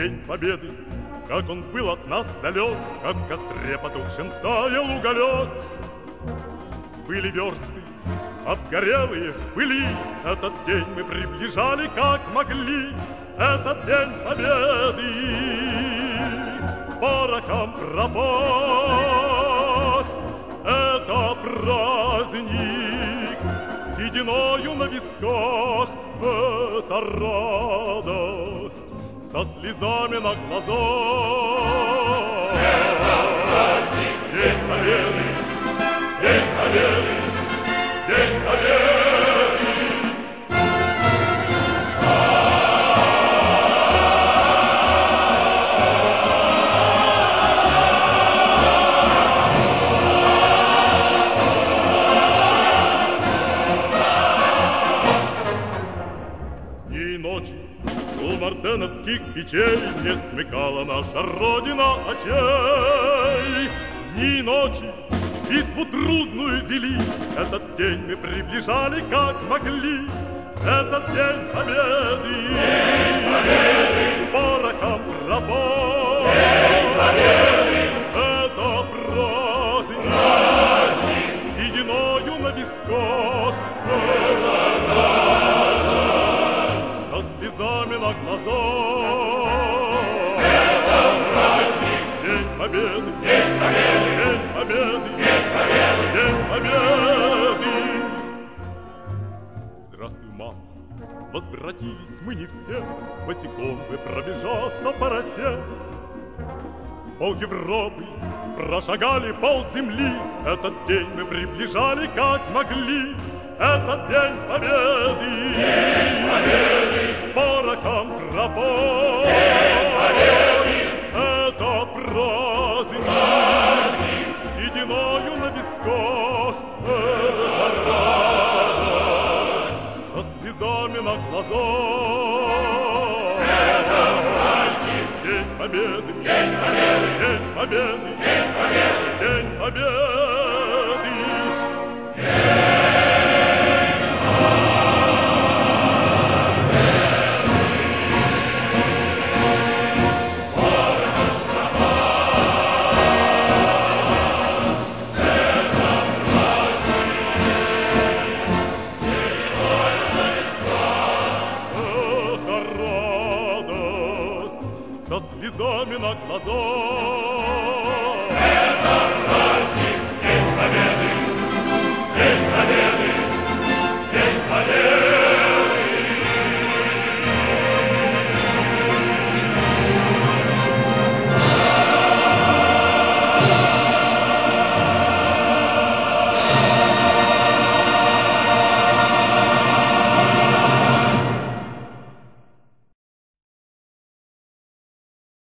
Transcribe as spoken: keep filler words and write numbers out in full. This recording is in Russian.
День Победы, как он был от нас далек, как в костре потухшем таял уголек. Были версты, обгорелые в пыли, этот день мы приближали, как могли. Этот День Победы порохом пропах. Это праздник с сединою на висках. Это радость со слезами на глазах. Это праздник, День Победы, День Победы, День Победы. У мартеновских печей не смыкала наша Родина очей. Дни и ночи битву трудную вели, этот день мы приближали, как могли. Этот День Победы, День Победы, порохом пропах. День Победы, это праздник, праздник с сединою на висках. Это радость со слезами на глазах. Это праздник, День Победы, День Победы, День Победы, День Победы, День Победы. Здравствуй, мама, возвратились мы не все, босиком бы пробежаться по росе. Пол Европы прошагали пол земли, этот день мы приближали, как могли. Этот День Победы, День Победы, порохом пропах. День Победы, это праздник, праздник с сединою на висках. Это радость со слезами на глазах. Это праздник, День Победы, День Победы, День Победы, День Победы, День Победы. Со слезами на глазах. Это праздник,